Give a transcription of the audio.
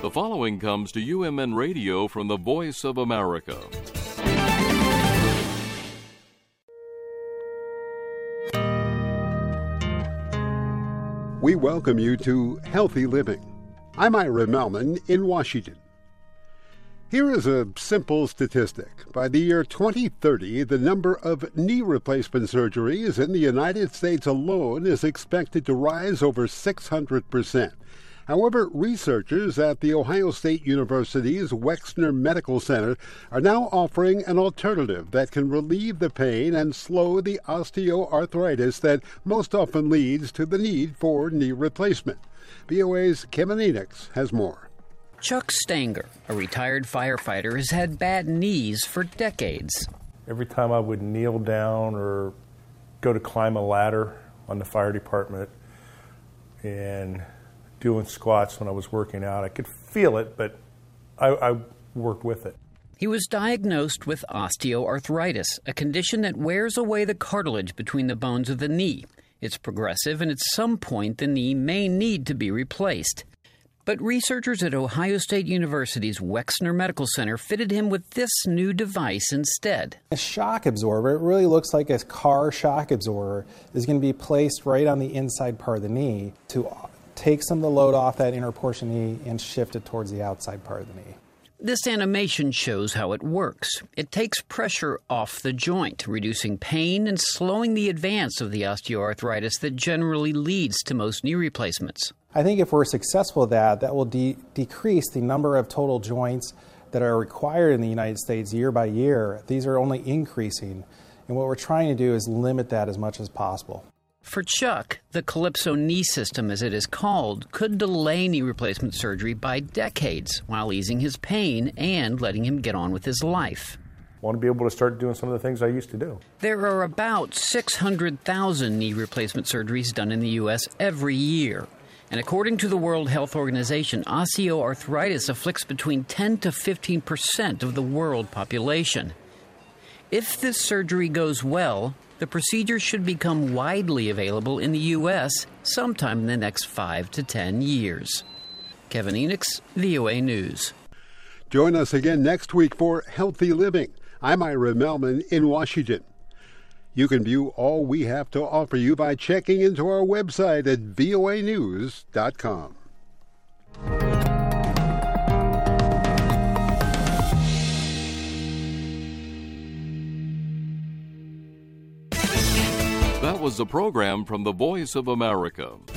The following comes to UMN Radio from the Voice of America. We welcome you to Healthy Living. I'm Ira Melman in Washington. Here is a simple statistic. By the year 2030, the number of knee replacement surgeries in the United States alone is expected to rise over 600%. However, researchers at The Ohio State University's Wexner Medical Center are now offering an alternative that can relieve the pain and slow the osteoarthritis that most often leads to the need for knee replacement. VOA's Kevin Enix has more. Chuck Stanger, a retired firefighter, has had bad knees for decades. Every time I would kneel down or go to climb a ladder on the fire department and doing squats when I was working out, I could feel it, but I worked with it. He was diagnosed with osteoarthritis, a condition that wears away the cartilage between the bones of the knee. It's progressive, and at some point the knee may need to be replaced. But researchers at Ohio State University's Wexner Medical Center fitted him with this new device instead. A shock absorber, it really looks like a car shock absorber, is going to be placed right on the inside part of the knee to take some of the load off that inner portion of the knee and shift it towards the outside part of the knee. This animation shows how it works. It takes pressure off the joint, reducing pain and slowing the advance of the osteoarthritis that generally leads to most knee replacements. I think if we're successful at that will decrease the number of total joints that are required in the United States year by year. These are only increasing, and what we're trying to do is limit that as much as possible. For Chuck, the Calypso knee system, as it is called, could delay knee replacement surgery by decades while easing his pain and letting him get on with his life. I want to be able to start doing some of the things I used to do. There are about 600,000 knee replacement surgeries done in the U.S. every year. And according to the World Health Organization, osteoarthritis afflicts between 10 to 15% of the world population. If this surgery goes well, the procedure should become widely available in the U.S. sometime in the next 5 to 10 years. Kevin Enix, VOA News. Join us again next week for Healthy Living. I'm Ira Melman in Washington. You can view all we have to offer you by checking into our website at voanews.com. That was the program from the Voice of America.